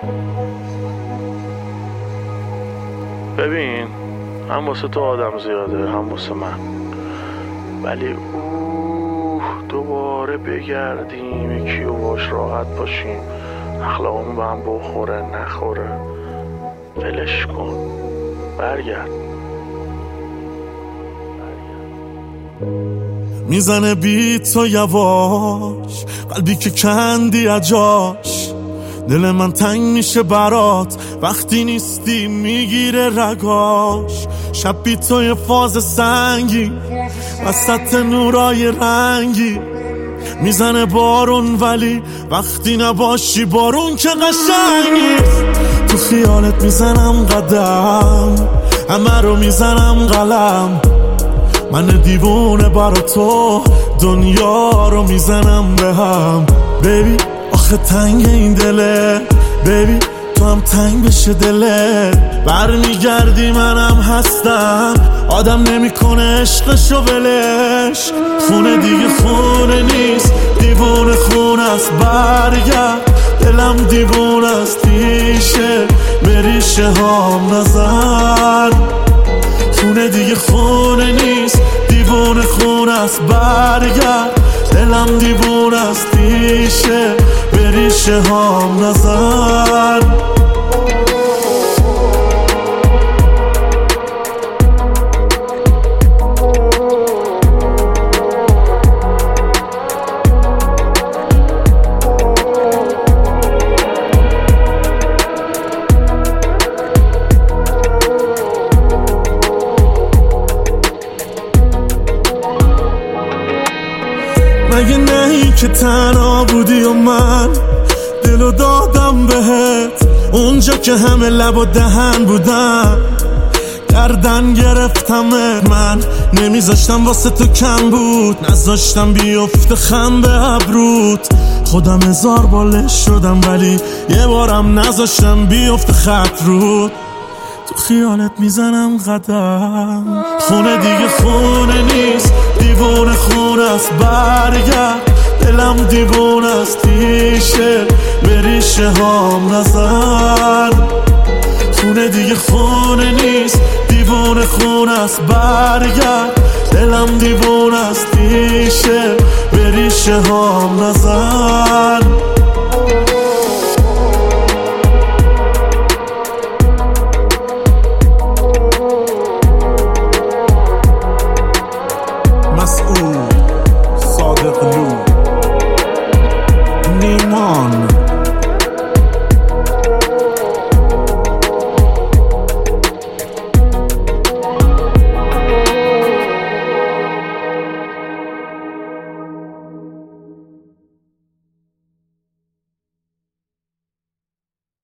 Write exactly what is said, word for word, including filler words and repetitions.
ببین، هم واسه تو آدم زیاده هم واسه من، ولی اوه دوباره بگردیم یکی و باش راحت باشیم، اخلاقمون به هم بخوره نخوره، ولش کن، برگرد. میزنه بیت تو یواش، قلبی که کندی اجاش، دل من تنگ میشه برات وقتی نیستی میگیره رگاش. شب بی توی فاز سنگی وسط نورای رنگی، میزنه بارون ولی وقتی نباشی بارون که قشنگی. تو خیالت میزنم قدم، همه رو میزنم قلم، من دیوونه برا تو دنیا رو میزنم به هم. بیبی آخه تنگ این دله، بیبی تو هم تنگ بشه دلت، برمیگردی منم هستم، آدم نمیکنه عشقشو ولش. خونه دیگه خونه نیست، دیوونه خونه است، برگرد، دلم دیوونه است، ریشه به ریشه هام نزن. خونه دیگه خونه نیست، دیوونه خونه است، برگرد، دلم دیوونه است، ریشه به ریشه هام نزن. مگه نهی که تنها بودی و من دلو دادم بهت، اونجا که همه لب و دهن بودم گردن گرفتمت. من نمیذاشتم واسه تو کم بود، نذاشتم بیفته خم به ابروت، خودم هزار بالش شدم ولی یه بارم نذاشتم بیفته خط رود. تو خیالت میزنم قدم، خونه دیگه خونه نیست، دیوونه خونه است، برگرد، دلم دیوونه است، ریشه به ریشه هام نزن. خونه دیگه خونه نیست، دیوونه خونه است، برگرد، دلم دیوونه است، ریشه به ریشه هام نزن. مسئول صادق